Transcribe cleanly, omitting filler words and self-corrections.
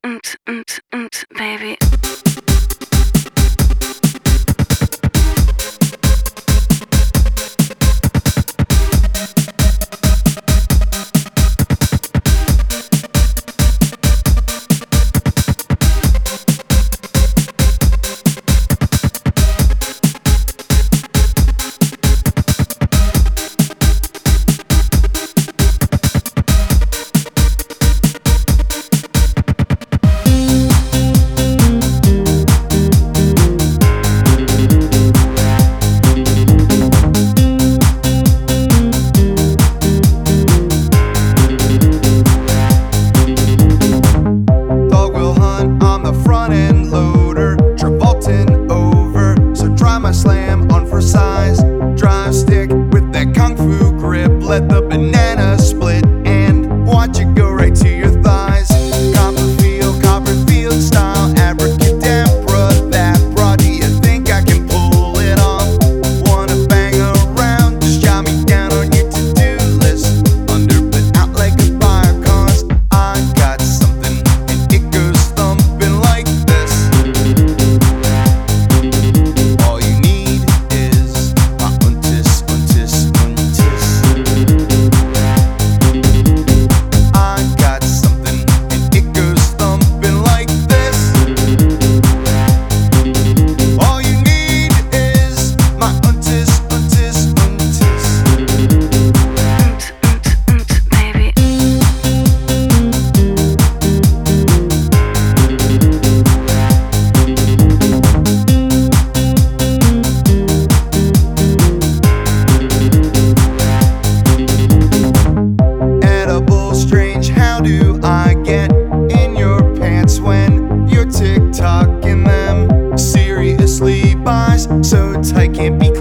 baby. Slam on for size, drive stick with that kung fu grip. Let the banana split and watch it go right to your thighs. Copperfield style, abracadabra. That broad, do you think I can pull it off? Wanna bang around? Just jot me down on your to-do list. Under but out like a fire, cause I got something and it goes thumping like this. How do I get in your pants when you're TikToking them? Seriously, buys so tight, can't be